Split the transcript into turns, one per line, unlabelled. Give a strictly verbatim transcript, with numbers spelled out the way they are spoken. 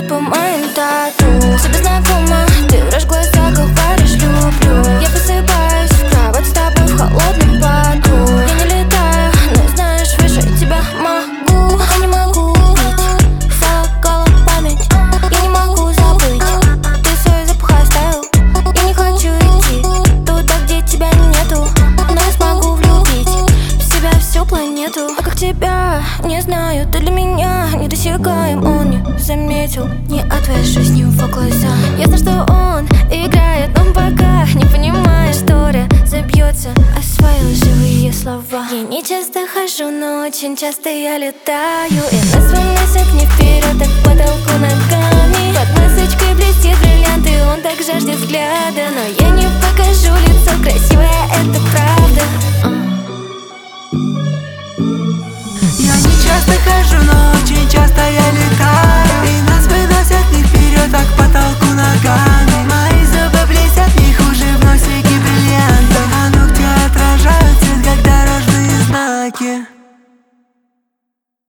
по моим тату. Тебе знакомо, ты врешь в глаза, говоришь люблю. Я просыпаюсь в кровать с тобой в холодном поту. Я не летаю, но знаешь, выше тебя могу. Я не могу пить, сокола память. Я не могу забыть, ты свой запах оставил. Я не хочу идти туда, где тебя нету, но я смогу влюбить в себя всю планету. А как тебя, не знаю, ты для меня недосягаем. Он не заметил, не отвожу с ним в глаза. Я знаю, что он играет, но пока не понимаешь, что разобьется, освоил живые слова. Я не часто хожу, но очень часто я летаю. И нас выносят не вперед, а к потолку ногами. Под масочкой блестит бриллианты, он так жаждет взгляда. Но я не покажу лицо красивое, это